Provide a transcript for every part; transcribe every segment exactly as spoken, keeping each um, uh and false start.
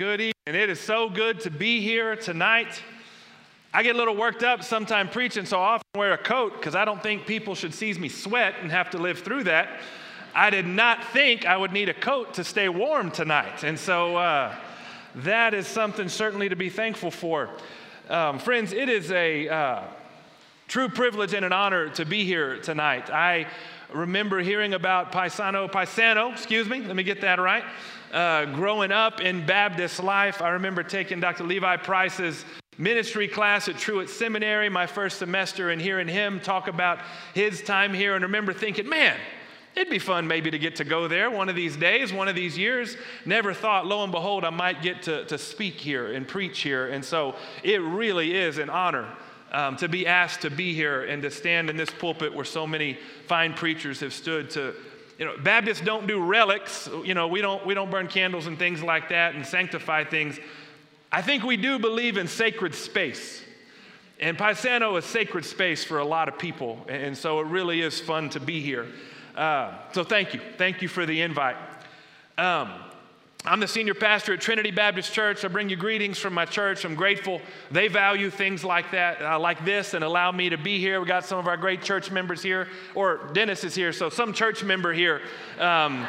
Good evening. And it is so good to be here tonight. I get a little worked up sometime preaching, so I often wear a coat because I don't think people should see me sweat and have to live through that. I did not think I would need a coat to stay warm tonight. And so uh, that is something certainly to be thankful for. Um, friends, it is a uh, true privilege and an honor to be here tonight. I remember hearing about Paisano, Paisano, excuse me, let me get that right. Uh, growing up in Baptist life, I remember taking Doctor Levi Price's ministry class at Truett Seminary my first semester and hearing him talk about his time here, and remember thinking, man, it'd be fun maybe to get to go there one of these days, one of these years. Never thought, lo and behold, I might get to, to speak here and preach here. And so it really is an honor um, to be asked to be here and to stand in this pulpit where so many fine preachers have stood to. You know, Baptists don't do relics. You know, we don't we don't burn candles and things like that and sanctify things. I think we do believe in sacred space. And Paisano is sacred space for a lot of people. And so it really is fun to be here. Uh, so thank you. Thank you for the invite. Um, I'm the senior pastor at Trinity Baptist Church. I bring you greetings from my church. I'm grateful. They value things like that, uh, like this, and allow me to be here. We got some of our great church members here, or Dennis is here, so some church member here. Um,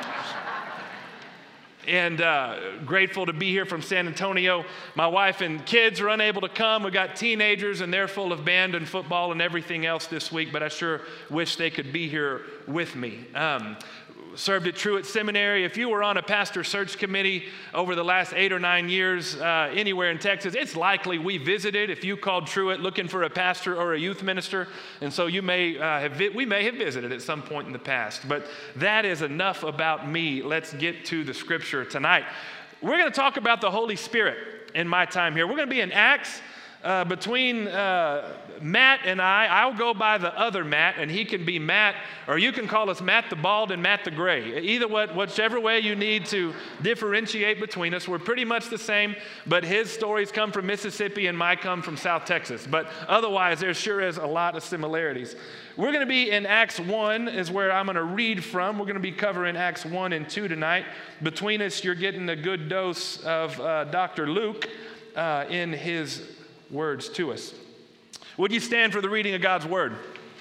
and uh, grateful to be here from San Antonio. My wife and kids are unable to come. We got teenagers, and they're full of band and football and everything else this week, but I sure wish they could be here with me. Um, served at Truett Seminary. If you were on a pastor search committee over the last eight or nine years uh, anywhere in Texas, it's likely we visited if you called Truett looking for a pastor or a youth minister. And so you may uh, have vi- we may have visited at some point in the past. But that is enough about me. Let's get to the scripture tonight. We're going to talk about the Holy Spirit in my time here. We're going to be in Acts. Uh, between uh, Matt and I, I'll go by the other Matt, and he can be Matt, or you can call us Matt the Bald and Matt the Gray. Either what, whichever way you need to differentiate between us. We're pretty much the same, but his stories come from Mississippi and mine come from South Texas. But otherwise, there sure is a lot of similarities. We're going to be in Acts one is where I'm going to read from. We're going to be covering Acts one and two tonight. Between us, you're getting a good dose of uh, Doctor Luke uh, in his words to us. Would you stand for the reading of God's word?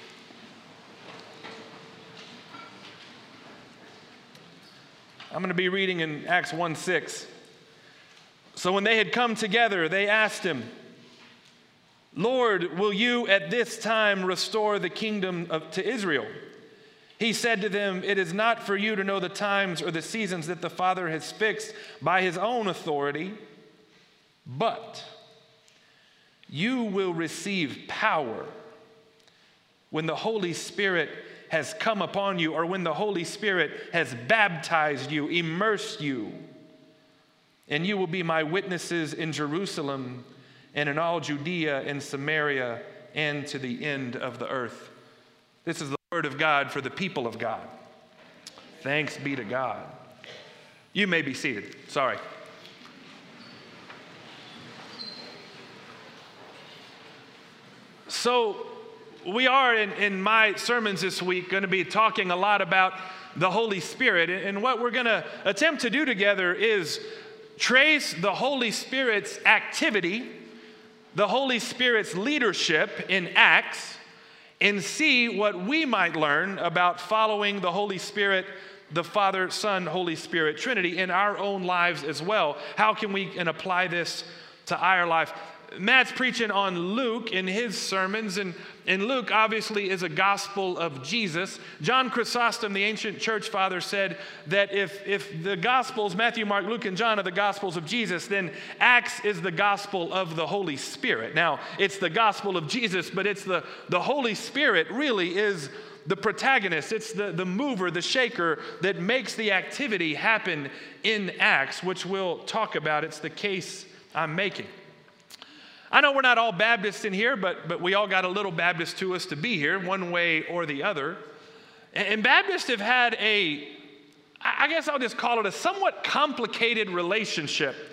I'm going to be reading in Acts one six. So when they had come together, they asked him, Lord, will you at this time restore the kingdom of, to Israel? He said to them, it is not for you to know the times or the seasons that the Father has fixed by his own authority, but you will receive power when the Holy Spirit has come upon you, or when the Holy Spirit has baptized you, immersed you. And you will be my witnesses in Jerusalem and in all Judea and Samaria and to the end of the earth. This is the word of God for the people of God. Thanks be to God. You may be seated. Sorry. So we are, in, in my sermons this week, going to be talking a lot about the Holy Spirit. And what we're going to attempt to do together is trace the Holy Spirit's activity, the Holy Spirit's leadership in Acts, and see what we might learn about following the Holy Spirit, the Father, Son, Holy Spirit, Trinity in our own lives as well. How can we and apply this to our life? Matt's preaching on Luke in his sermons, and, and Luke obviously is a gospel of Jesus. John Chrysostom, the ancient church father, said that if, if the gospels, Matthew, Mark, Luke, and John, are the gospels of Jesus, then Acts is the gospel of the Holy Spirit. Now, it's the gospel of Jesus, but it's the, the Holy Spirit really is the protagonist. It's the, the mover, the shaker that makes the activity happen in Acts, which we'll talk about. It's the case I'm making. I know we're not all Baptists in here, but, but we all got a little Baptist to us to be here, one way or the other. And, and Baptists have had a, I guess I'll just call it a somewhat complicated relationship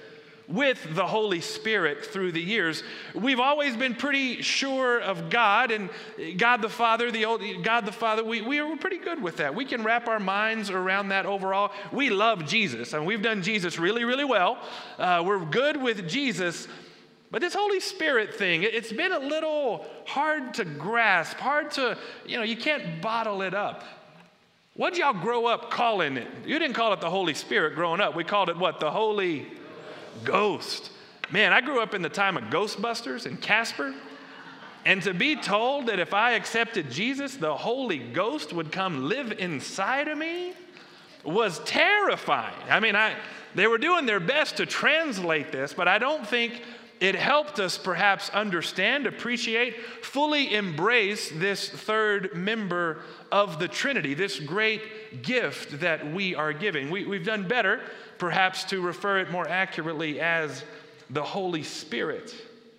with the Holy Spirit through the years. We've always been pretty sure of God and God the Father, the old God the Father. We, we are pretty good with that. We can wrap our minds around that overall. We love Jesus, and we've done Jesus really, really well. Uh, we're good with Jesus. But this Holy Spirit thing, it's been a little hard to grasp, hard to, you know, you can't bottle it up. What'd y'all grow up calling it? You didn't call it the Holy Spirit growing up. We called it what? The Holy Ghost. Man, I grew up in the time of Ghostbusters and Casper. And to be told that if I accepted Jesus, the Holy Ghost would come live inside of me was terrifying. I mean, I they were doing their best to translate this, but I don't think it helped us perhaps understand, appreciate, fully embrace this third member of the Trinity, this great gift that we are giving. We, we've done better, perhaps, to refer it more accurately as the Holy Spirit.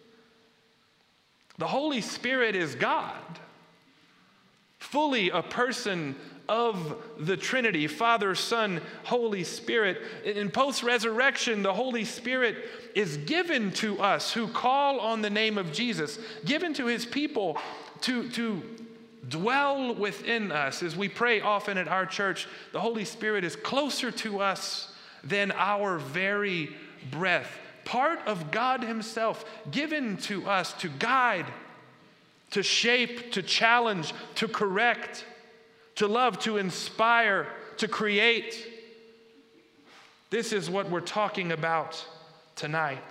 The Holy Spirit is God, fully a person of the Trinity, Father, Son, Holy Spirit. In post-resurrection, the Holy Spirit is given to us who call on the name of Jesus, given to his people to, to dwell within us. As we pray often at our church, the Holy Spirit is closer to us than our very breath. Part of God himself, given to us to guide, to shape, to challenge, to correct, to love, to inspire, to create. This is what we're talking about tonight.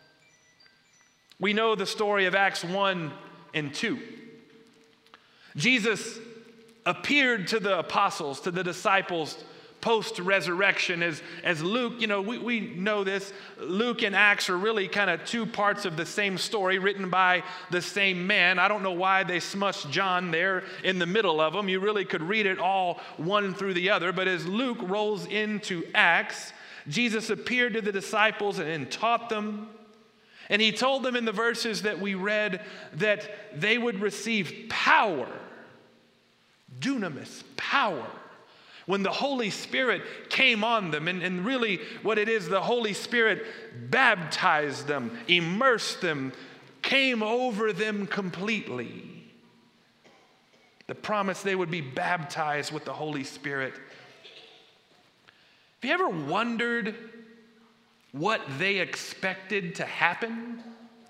We know the story of Acts one and two. Jesus appeared to the apostles, to the disciples, post-resurrection. As, as Luke, you know, we, we know this. Luke and Acts are really kind of two parts of the same story written by the same man. I don't know why they smushed John there in the middle of them. You really could read it all one through the other. But as Luke rolls into Acts, Jesus appeared to the disciples and, and taught them. And he told them in the verses that we read that they would receive power, dunamis, power, when the Holy Spirit came on them. And, and really what it is, the Holy Spirit baptized them, immersed them, came over them completely. The promise they would be baptized with the Holy Spirit. Have you ever wondered what they expected to happen?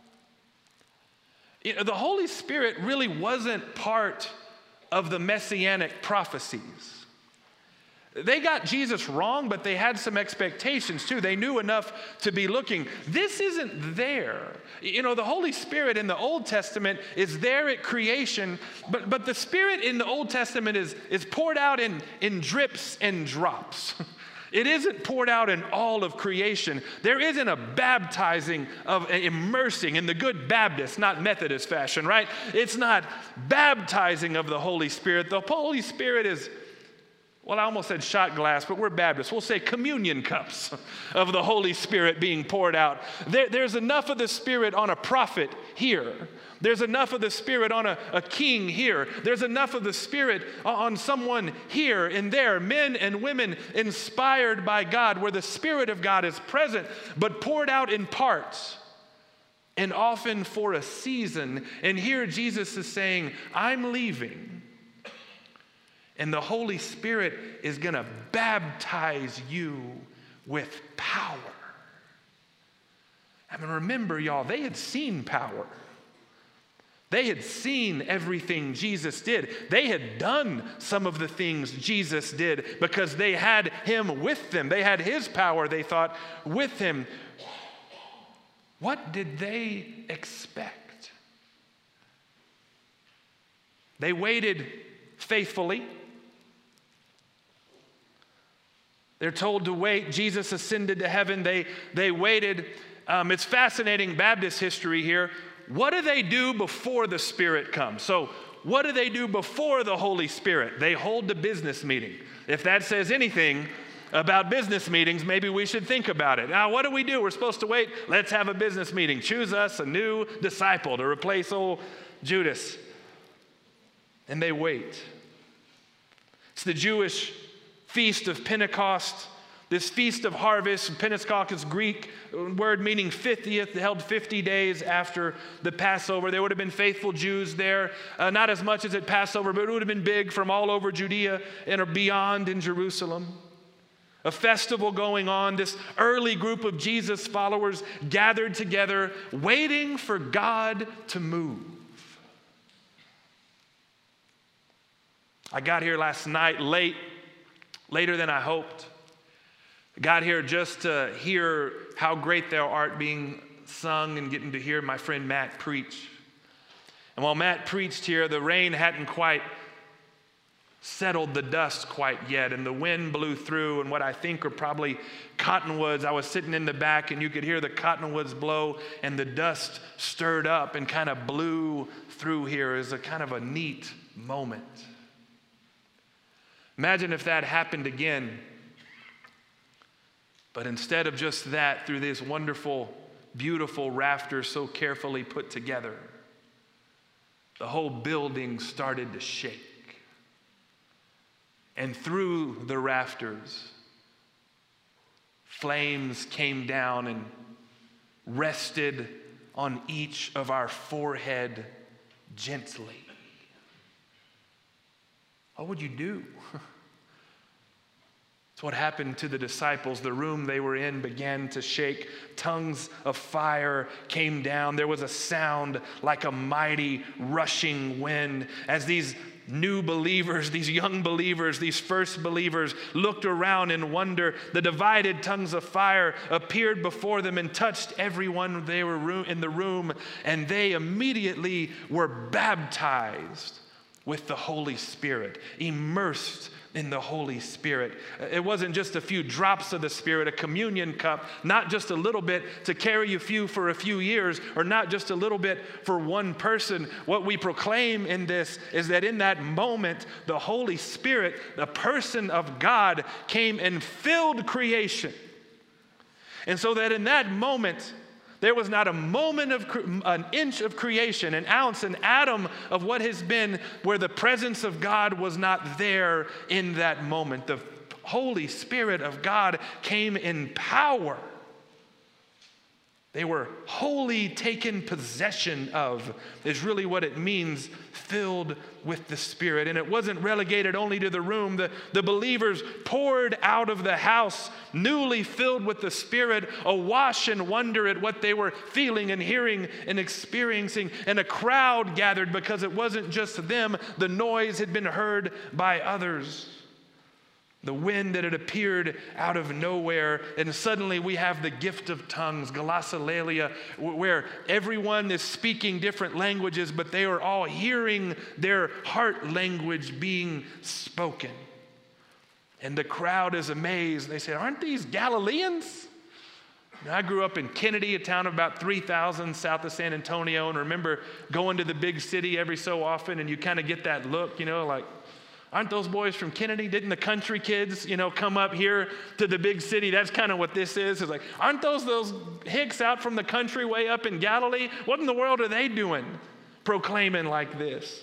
You know, the Holy Spirit really wasn't part of the messianic prophecies. They got Jesus wrong, but they had some expectations too. They knew enough to be looking. This isn't there. You know, the Holy Spirit in the Old Testament is there at creation, but, but the Spirit in the Old Testament is, is poured out in, in drips and drops. It isn't poured out in all of creation. There isn't a baptizing of immersing in the good Baptist, not Methodist fashion, right? It's not baptizing of the Holy Spirit. The Holy Spirit is, well, I almost said shot glass, but we're Baptists. We'll say communion cups of the Holy Spirit being poured out. There, there's enough of the Spirit on a prophet here. There's enough of the Spirit on a, a king here. There's enough of the Spirit on someone here and there, men and women inspired by God, where the Spirit of God is present, but poured out in parts and often for a season. And here Jesus is saying, I'm leaving. And the Holy Spirit is going to baptize you with power. I mean, remember, y'all, they had seen power. They had seen everything Jesus did. They had done some of the things Jesus did because they had him with them. They had his power, they thought, with him. What did they expect? They waited faithfully. They're told to wait. Jesus ascended to heaven. They, they waited. Um, it's fascinating Baptist history here. What do they do before the Spirit comes? So what do they do before the Holy Spirit? They hold the business meeting. If that says anything about business meetings, maybe we should think about it. Now, what do we do? We're supposed to wait. Let's have a business meeting. Choose us a new disciple to replace old Judas. And they wait. It's the Jewish Feast of Pentecost. This Feast of Harvest, Pentecost is Greek word meaning fiftieth, held fifty days after the Passover. There would have been faithful Jews there, uh, not as much as at Passover, but it would have been big from all over Judea and beyond in Jerusalem. A festival going on, this early group of Jesus followers gathered together, waiting for God to move. I got here last night late, later than I hoped. I got here just to hear How Great Thou Art being sung and getting to hear my friend Matt preach. And while Matt preached here, the rain hadn't quite settled the dust quite yet, and the wind blew through, and what I think are probably cottonwoods. I was sitting in the back, and you could hear the cottonwoods blow, and the dust stirred up and kind of blew through here. It was a kind of a neat moment. Imagine if that happened again. But instead of just that, through this wonderful, beautiful rafters so carefully put together, the whole building started to shake. And through the rafters, flames came down and rested on each of our forehead gently. What would you do? It's what happened to the disciples. The room they were in began to shake. Tongues of fire came down. There was a sound like a mighty rushing wind as these new believers, these young believers, these first believers looked around in wonder. The divided tongues of fire appeared before them and touched everyone they were in the room, and they immediately were baptized with the Holy Spirit, immersed in the Holy Spirit. It wasn't just a few drops of the Spirit, a communion cup, not just a little bit to carry a few for a few years, or not just a little bit for one person. What we proclaim in this is that in that moment, the Holy Spirit, the person of God, came and filled creation. And so that in that moment, there was not a moment of an inch of creation, an ounce, an atom of what has been where the presence of God was not there in that moment. The Holy Spirit of God came in power. They were wholly taken possession of, is really what it means, filled with the Spirit. And it wasn't relegated only to the room. The, the believers poured out of the house, newly filled with the Spirit, awash in wonder at what they were feeling and hearing and experiencing. And a crowd gathered because it wasn't just them. The noise had been heard by others. The wind that had appeared out of nowhere, and suddenly we have the gift of tongues, glossolalia, where everyone is speaking different languages, but they are all hearing their heart language being spoken. And the crowd is amazed. They say, "Aren't these Galileans?" Now, I grew up in Kennedy, a town of about three thousand south of San Antonio, and remember going to the big city every so often, and you kind of get that look, you know, like, aren't those boys from Kennedy? Didn't the country kids, you know, come up here to the big city? That's kind of what this is. It's like, aren't those those hicks out from the country way up in Galilee? What in the world are they doing proclaiming like this?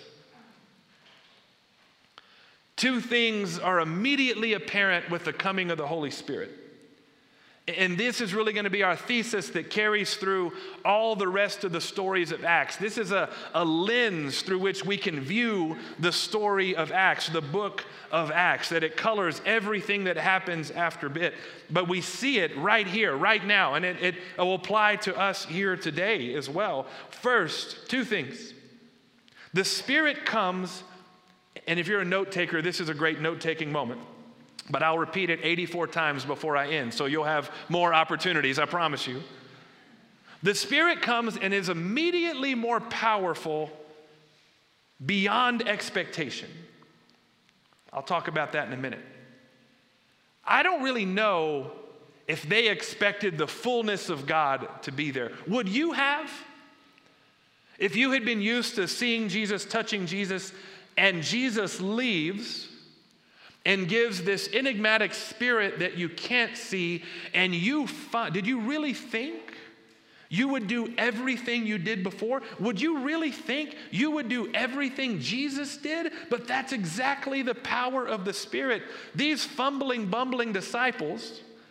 Two things are immediately apparent with the coming of the Holy Spirit. And this is really going to be our thesis that carries through all the rest of the stories of Acts. This is a, a lens through which we can view the story of Acts, the book of Acts, that it colors everything that happens after it. But we see it right here, right now, and it, it will apply to us here today as well. First, two things. The Spirit comes, and if you're a note taker, this is a great note-taking moment. But I'll repeat it eighty-four times before I end, so you'll have more opportunities, I promise you. The Spirit comes and is immediately more powerful beyond expectation. I'll talk about that in a minute. I don't really know if they expected the fullness of God to be there. Would you have? If you had been used to seeing Jesus, touching Jesus, and Jesus leaves and gives this enigmatic spirit that you can't see, and you find, did you really think you would do everything you did before? Would you really think you would do everything Jesus did? But that's exactly the power of the Spirit. These fumbling, bumbling disciples,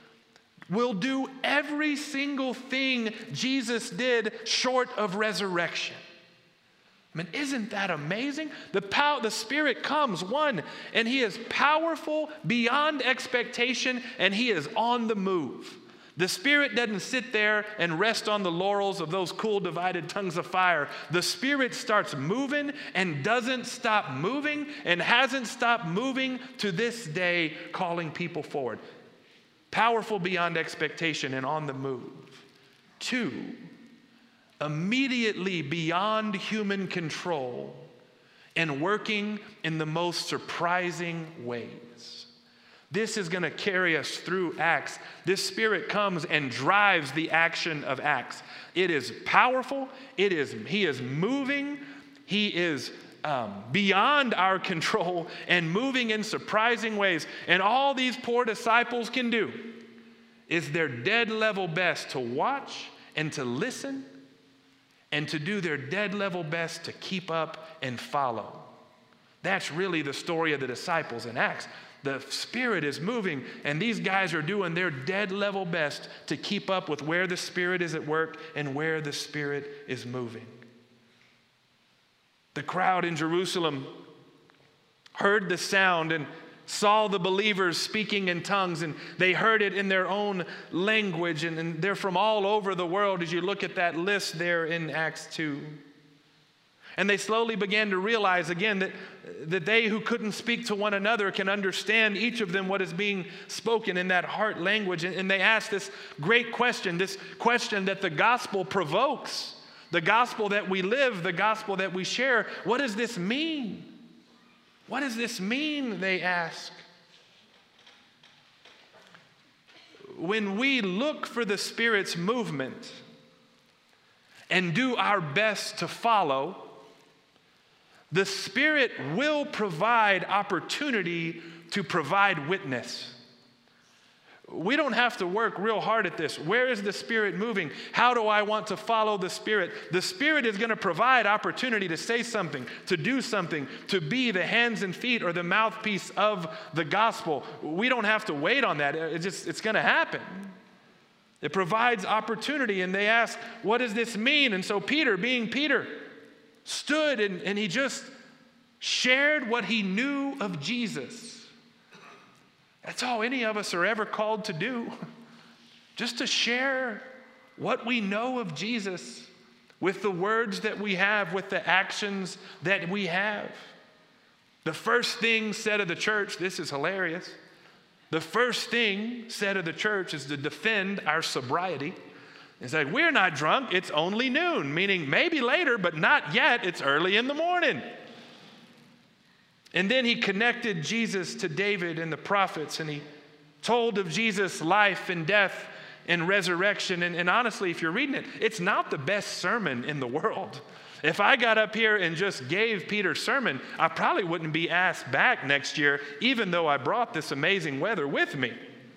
will do every single thing Jesus did short of resurrection. I mean, isn't that amazing? The power, the Spirit comes, one, and he is powerful beyond expectation, and he is on the move. The Spirit doesn't sit there and rest on the laurels of those cool divided tongues of fire. The Spirit starts moving and doesn't stop moving and hasn't stopped moving to this day, calling people forward. Powerful beyond expectation and on the move. Two, immediately beyond human control and working in the most surprising ways. This is going to carry us through Acts. This Spirit comes and drives the action of Acts. It is powerful. It is, he is moving. He is um, beyond our control and moving in surprising ways. And all these poor disciples can do is their dead level best to watch and to listen and to do their dead level best to keep up and follow. That's really the story of the disciples in Acts. The Spirit is moving, and these guys are doing their dead level best to keep up with where the Spirit is at work and where the Spirit is moving. The crowd in Jerusalem heard the sound and saw the believers speaking in tongues, and they heard it in their own language, and, and they're from all over the world as you look at that list there in Acts two. And they slowly began to realize again that, that they who couldn't speak to one another can understand each of them what is being spoken in that heart language. And, and they asked this great question, this question that the gospel provokes, the gospel that we live, the gospel that we share. What does this mean? What does this mean, they ask. When we look for the Spirit's movement and do our best to follow, the Spirit will provide opportunity to provide witness. We don't have to work real hard at this. Where is the Spirit moving? How do I want to follow the Spirit? The Spirit is going to provide opportunity to say something, to do something, to be the hands and feet or the mouthpiece of the gospel. We don't have to wait on that. It just, it's going to happen. It provides opportunity, and they ask, what does this mean? And so Peter, being Peter, stood and, and he just shared what he knew of Jesus. That's all any of us are ever called to do. Just to share what we know of Jesus with the words that we have, with the actions that we have. The first thing said of the church, this is hilarious. The first thing said of the church is to defend our sobriety. It's like, we're not drunk, it's only noon, meaning maybe later, but not yet, it's early in the morning. And then he connected Jesus to David and the prophets, and he told of Jesus' life and death and resurrection. And, and honestly, if you're reading it, it's not the best sermon in the world. If I got up here and just gave Peter's sermon, I probably wouldn't be asked back next year, even though I brought this amazing weather with me.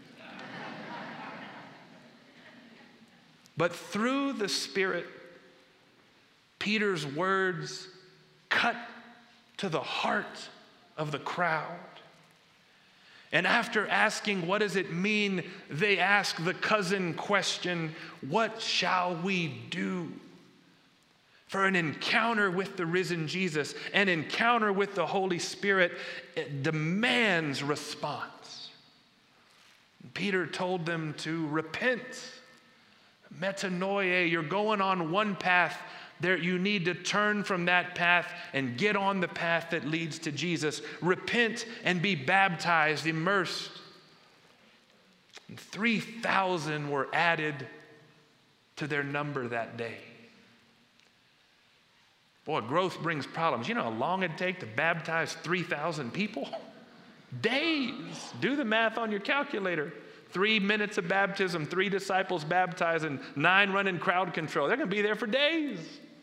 But through the Spirit, Peter's words cut to the heart of the crowd. And after asking, what does it mean, they ask the cousin question, what shall we do? For an encounter with the risen Jesus, an encounter with the Holy Spirit, it demands response. Peter told them to repent. Metanoia, you're going on one path. There, you need to turn from that path and get on the path that leads to Jesus. Repent and be baptized, immersed. And three thousand were added to their number that day. Boy, growth brings problems. You know how long it'd take to baptize three thousand people? Days. Do the math on your calculator. Three minutes of baptism, three disciples baptized, and nine running crowd control. They're going to be there for days.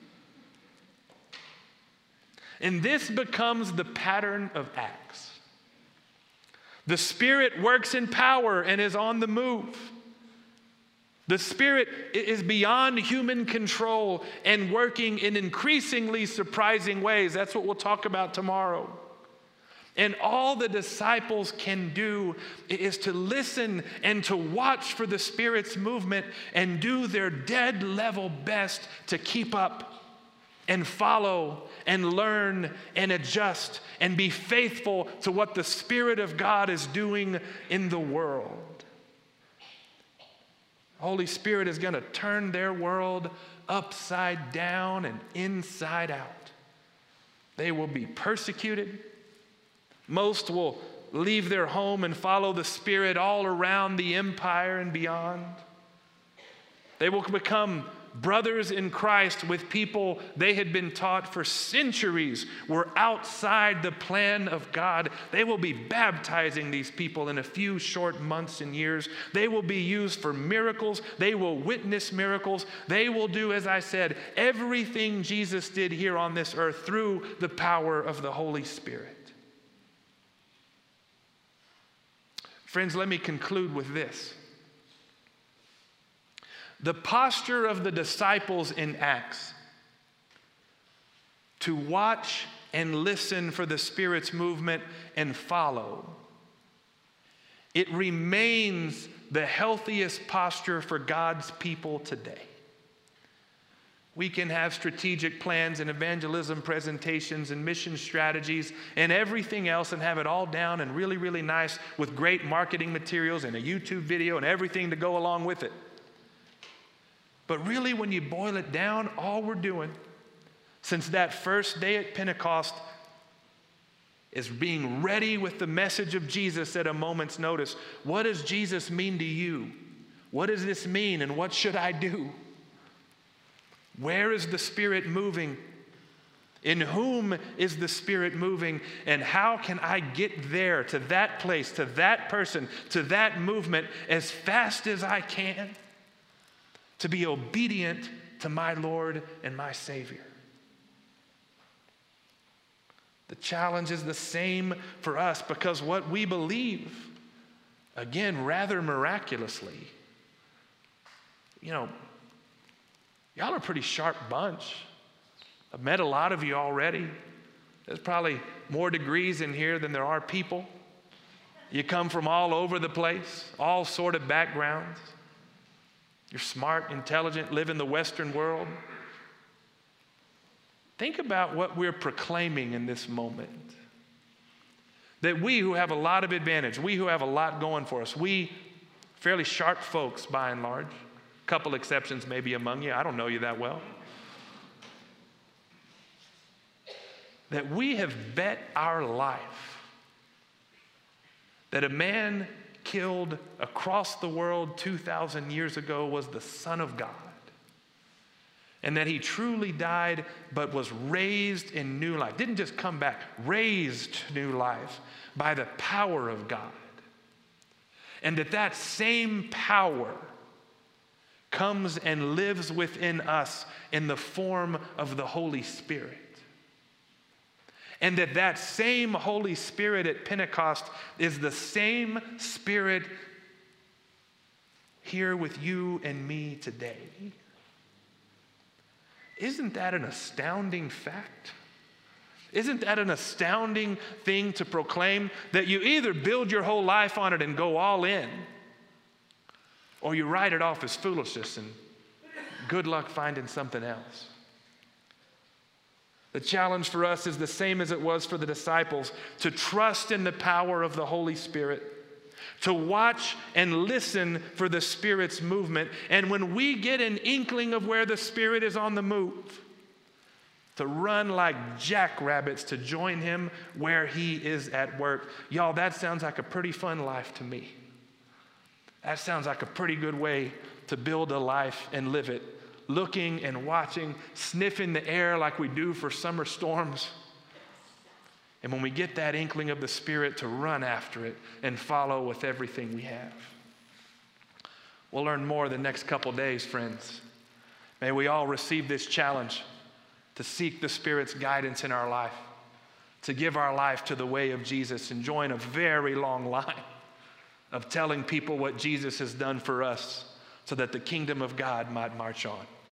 And this becomes the pattern of Acts. The Spirit works in power and is on the move. The Spirit is beyond human control and working in increasingly surprising ways. That's what we'll talk about tomorrow. And all the disciples can do is to listen and to watch for the Spirit's movement and do their dead level best to keep up and follow and learn and adjust and be faithful to what the Spirit of God is doing in the world. Holy Spirit is going to turn their world upside down and inside out. They will be persecuted. Most will leave their home and follow the Spirit all around the empire and beyond. They will become brothers in Christ with people they had been taught for centuries were outside the plan of God. They will be baptizing these people in a few short months and years. They will be used for miracles. They will witness miracles. They will do, as I said, everything Jesus did here on this earth through the power of the Holy Spirit. Friends, let me conclude with this. The posture of the disciples in Acts to watch and listen for the Spirit's movement and follow, it remains the healthiest posture for God's people today. We can have strategic plans and evangelism presentations and mission strategies and everything else and have it all down and really, really nice with great marketing materials and a YouTube video and everything to go along with it. But really, when you boil it down, all we're doing since that first day at Pentecost is being ready with the message of Jesus at a moment's notice. What does Jesus mean to you? What does this mean and what should I do? Where is the Spirit moving? In whom is the Spirit moving? And how can I get there, to that place, to that person, to that movement as fast as I can to be obedient to my Lord and my Savior? The challenge is the same for us because what we believe, again, rather miraculously, you know, y'all are a pretty sharp bunch. I've met a lot of you already. There's probably more degrees in here than there are people. You come from all over the place, all sort of backgrounds. You're smart, intelligent, live in the Western world. Think about what we're proclaiming in this moment. That we who have a lot of advantage, we who have a lot going for us, we fairly sharp folks by and large, a couple exceptions maybe among you, I don't know you that well, that we have bet our life that a man killed across the world two thousand years ago was the Son of God. And that he truly died, but was raised in new life. Didn't just come back, raised to new life by the power of God. And that that same power comes and lives within us in the form of the Holy Spirit. And that that same Holy Spirit at Pentecost is the same Spirit here with you and me today. Isn't that an astounding fact? Isn't that an astounding thing to proclaim? That you either build your whole life on it and go all in, or you write it off as foolishness and good luck finding something else. The challenge for us is the same as it was for the disciples, to trust in the power of the Holy Spirit, to watch and listen for the Spirit's movement. And when we get an inkling of where the Spirit is on the move, to run like jackrabbits to join him where he is at work. Y'all, that sounds like a pretty fun life to me. That sounds like a pretty good way to build a life and live it. Looking and watching, sniffing the air like we do for summer storms. And when we get that inkling of the Spirit, to run after it and follow with everything we have. We'll learn more the next couple days, friends. May we all receive this challenge to seek the Spirit's guidance in our life, to give our life to the way of Jesus and join a very long line of telling people what Jesus has done for us so that the kingdom of God might march on.